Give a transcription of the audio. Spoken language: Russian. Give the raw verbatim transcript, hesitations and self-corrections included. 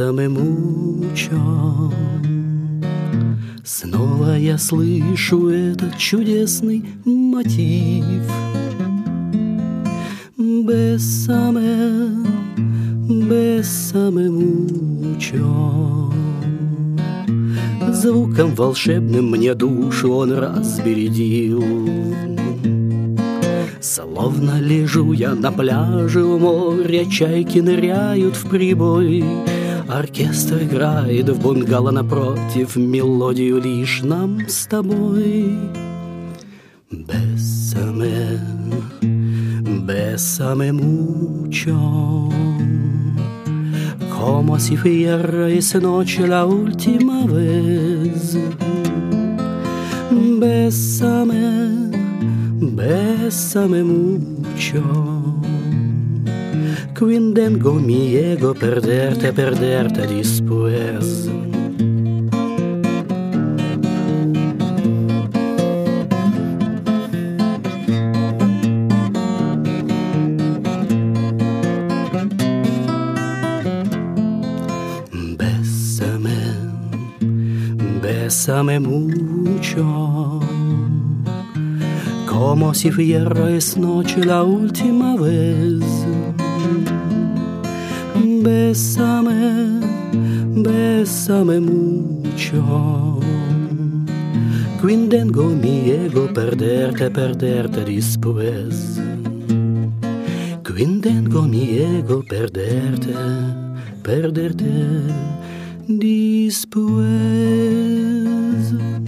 Bésame mucho. Снова я слышу этот чудесный мотив. Bésame, bésame mucho. Звуком волшебным мне душу он разбередил. Словно лежу я на пляже у моря, чайки ныряют в прибой. Оркестр играет в бунгало напротив, мелодию лишь нам с тобой. Bésame, bésame mucho. Como si fuera esa noche la última vez. Bésame, bésame mucho. Quindengo mi ego perderte, perderte después. Bésame, bésame mucho. Como si fuera esa noche la última vez. Bésame, bésame mucho. Quindengo mi ego perderte, perderte después. Quindengo mi ego perderte, perderte después.